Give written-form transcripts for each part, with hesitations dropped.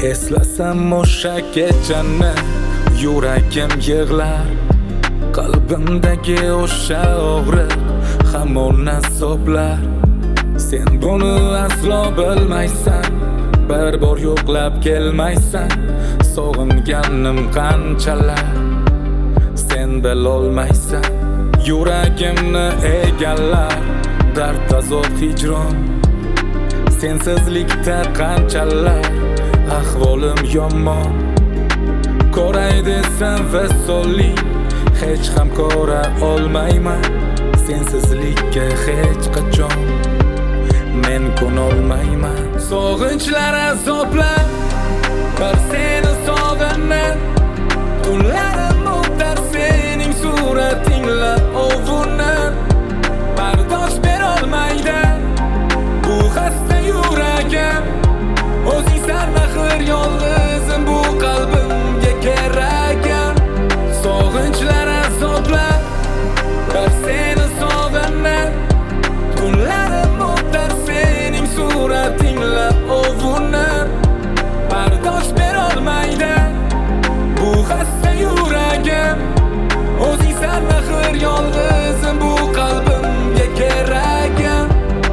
Eslasam o'sha kechani yuragim yig'lar, qalbimdagi o'sha og'riq hamon azoblar. Sen buni aslo bilmaysan, bir bor yo'qlab kelmaysan. Sog'inganim qanchalar sen bilolmaysan. Yuragimni egallar dard azob hijron. Sensizlikda qanchalar ahvolim yomon. Ko'ray desam vasollik hech ham ko'ra olmayman. Sensizlikka hech qachon men ko'nolmayman. Sog'inchlar azoblar bir seni sog'inib, tunlarim o'tar sening suratingla ovunib. Bardosh berolmaydi bu xasta yuragim. O'zingsan axir yolg'izim bu qalbimga keragim. Sog'inchlar azoblar bir seni sog'inib, tunlarim o'tar sening suratingla ovunib. Bardosh berolmaydi bu xasta yuragim. O'zingsan axir yolg'izim bu qalbimga keragim.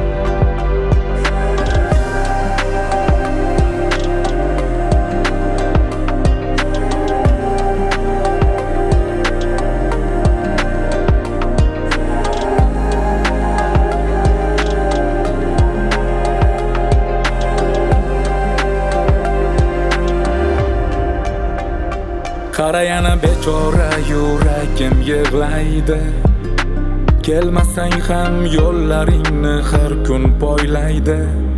Qara yana bechora yuragim yig'laydi. Kelmasang ham yo'llaringni har kun poylaydi.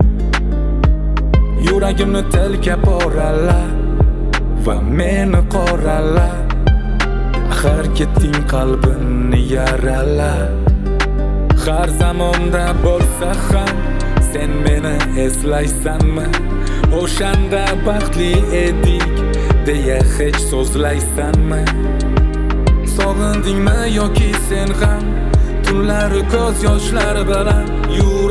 Yuragimni tilka poralar va meni qoralar. Axir ketding qalbimni yaralab. Har zamonda bo'lsa ham sen meni eslaysanmi? O'shanda baxtli edik deya hech so'zlaysanmi? Sog'indingmi yoki sen ham tunlari ko'z yoshlari bilan